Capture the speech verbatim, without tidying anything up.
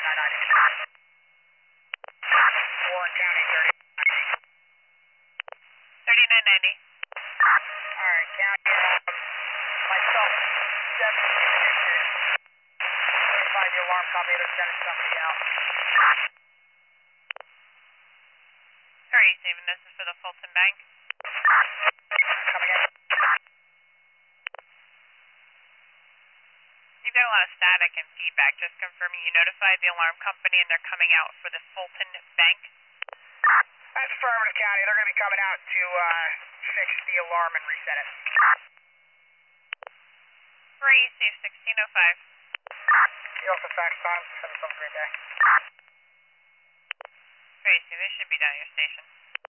nine ninety. Warren County, thirty. thirty-nine ninety. Alright, County, um, myself, seven, find the alarm company, they're sending somebody out. Sorry, Stephen, this is for the Fulton Bank. Coming in. You've got a lot of static and feedback. Just confirming you notified the alarm company and they're coming out for the Fulton Bank. That's affirmative, County. They're going to be coming out to uh, fix the alarm and reset it. Three, Steve, sixteen oh five. You also fax time. Have yourself a great day. Three, Steve, they should be down at your station.